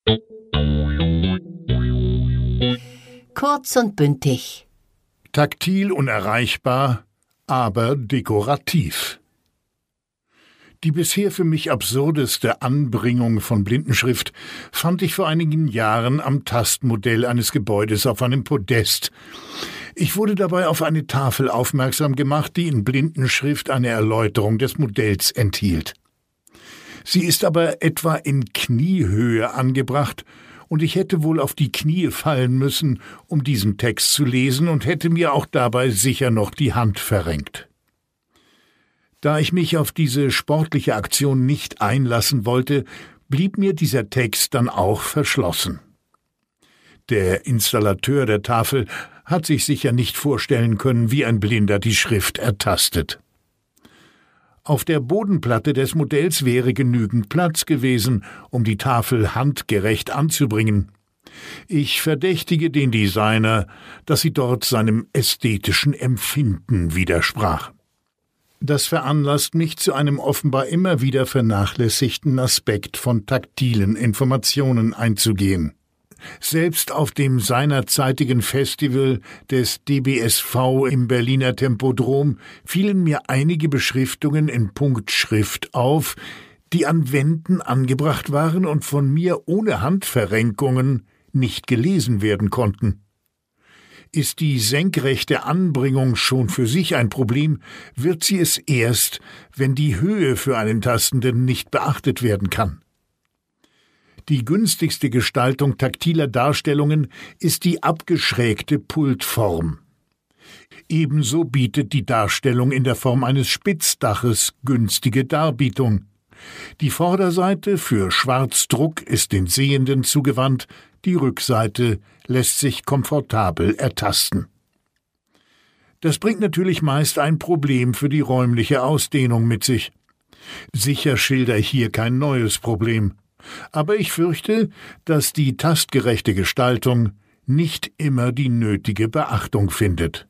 Kurz und bündig. Taktil unerreichbar, aber dekorativ. Die bisher für mich absurdeste Anbringung von Blindenschrift fand ich vor einigen Jahren am Tastmodell eines Gebäudes auf einem Podest. Ich wurde dabei auf eine Tafel aufmerksam gemacht, die in Blindenschrift eine Erläuterung des Modells enthielt. Sie ist aber etwa in Kniehöhe angebracht, und ich hätte wohl auf die Knie fallen müssen, um diesen Text zu lesen, und hätte mir auch dabei sicher noch die Hand verrenkt. Da ich mich auf diese sportliche Aktion nicht einlassen wollte, blieb mir dieser Text dann auch verschlossen. Der Installateur der Tafel hat sich sicher nicht vorstellen können, wie ein Blinder die Schrift ertastet. Auf der Bodenplatte des Modells wäre genügend Platz gewesen, um die Tafel handgerecht anzubringen. Ich verdächtige den Designer, dass sie dort seinem ästhetischen Empfinden widersprach. Das veranlasst mich zu einem offenbar immer wieder vernachlässigten Aspekt von taktilen Informationen einzugehen. Selbst auf dem seinerzeitigen Festival des DBSV im Berliner Tempodrom fielen mir einige Beschriftungen in Punktschrift auf, die an Wänden angebracht waren und von mir ohne Handverrenkungen nicht gelesen werden konnten. Ist die senkrechte Anbringung schon für sich ein Problem, wird sie es erst, wenn die Höhe für einen Tastenden nicht beachtet werden kann. Die günstigste Gestaltung taktiler Darstellungen ist die abgeschrägte Pultform. Ebenso bietet die Darstellung in der Form eines Spitzdaches günstige Darbietung. Die Vorderseite für Schwarzdruck ist den Sehenden zugewandt, die Rückseite lässt sich komfortabel ertasten. Das bringt natürlich meist ein Problem für die räumliche Ausdehnung mit sich. Sicher schilder ich hier kein neues Problem, aber ich fürchte, dass die tastgerechte Gestaltung nicht immer die nötige Beachtung findet.